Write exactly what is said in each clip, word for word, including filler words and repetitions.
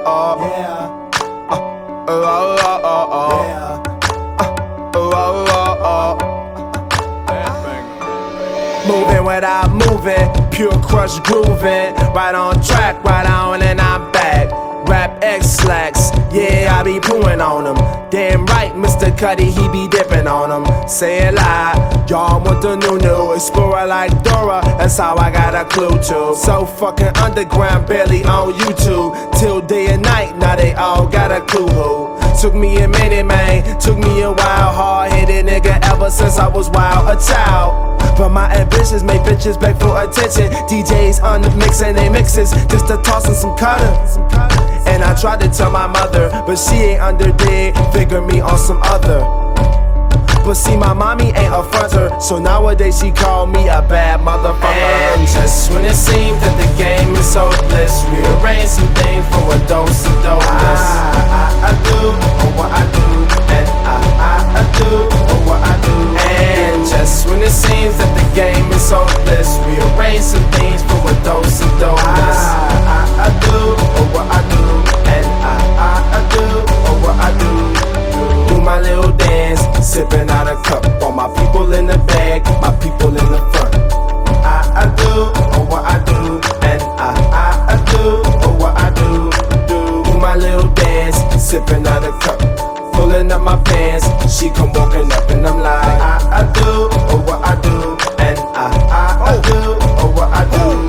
oh, oh. Yeah. Oh, oh, oh, oh, oh. Yeah. Oh, oh, oh, oh. Moving without moving, pure crush grooving. Right on track, right on and I'm back. Rap X slacks, yeah, I be pooing on them. Damn right, Mister Cuddy, he be dipping on them. Say it loud, y'all want the new new. Explorer like Dora, that's how I got a clue to. So fucking underground, barely on YouTube. Till day and night, now they all got a clue who. Took me a minute, man, took me a while. Hard-headed nigga ever since I was wild, a child. But my ambitions make bitches beg for attention. D Js on the mix and they mixes just to toss in some cutter. And I tried to tell my mother, but she ain't under there. Figure me on some other. But see, my mommy ain't a fronter, so nowadays she call me a bad motherfucker. And just when it seems that the game is hopeless, rearrange some things for a dose of dopeness. I, I, I do, oh what I do, and I, I, I do, oh what I do. And just when it seems that the game is hopeless, rearrange some things for a dose of dopeness. I, I, I do, oh what I do, and I, I, I do, oh what I do. Do my little dance, sipping out a cup. All my people in the back, my people in the front. I, I do, oh what I do, and I, I, I do, oh what I do. Do my little dance, sipping out a cup. Pulling up my pants, she come walking up and I'm like, I, I do, oh what I do, and I, I, I do, oh what I do.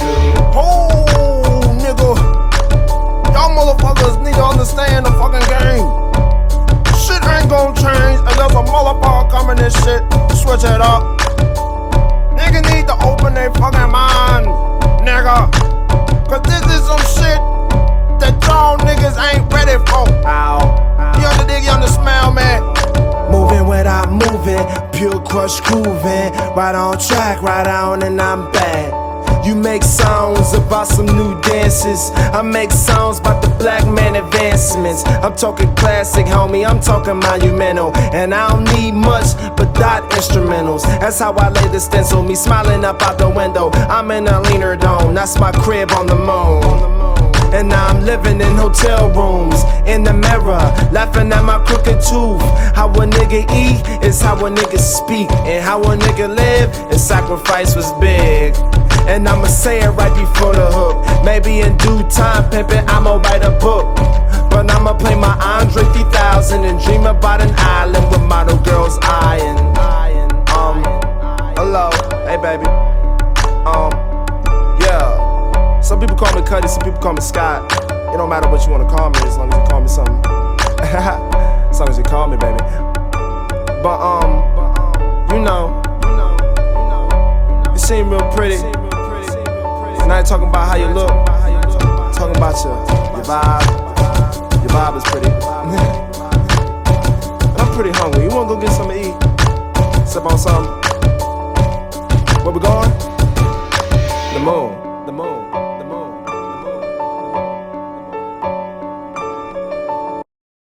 Oh, nigga. Y'all motherfuckers need to understand the fucking game. Shit ain't gon' change unless a motherfucker come in this shit, switch it up. Nigga need to open their fucking mind, nigga. Cause this is some shit that y'all niggas ain't ready for. Ow. You under dig, you under smell, man. Moving without moving, pure crush grooving. Right on track, right on and I'm back. You make songs about some new dances. I make songs about the black man advancements. I'm talking classic, homie, I'm talking monumental. And I don't need much but dot instrumentals. That's how I lay the stencil, me smiling up out the window. I'm in a leaner dome, that's my crib on the moon. And now I'm living in hotel rooms, in the mirror, laughing at my crooked tooth. How a nigga eat is how a nigga speak, and how a nigga live, and sacrifice was big. And I'ma say it right before the hook. Maybe in due time, pimpin', I'ma write a book. But I'ma play my Andre three thousand and dream about an island with model girls eyeing. Um, hello, hey baby. Um, yeah. Some people call me Cuddy, some people call me Scott. It don't matter what you wanna call me, as long as you call me something. As long as you call me, baby. But um, you know, you seem real pretty. And I ain't talking about how you look, I'm talking about your, your vibe. Your vibe is pretty. And I'm pretty hungry. You wanna go get something to eat? Sip on something? Where we going? The moon.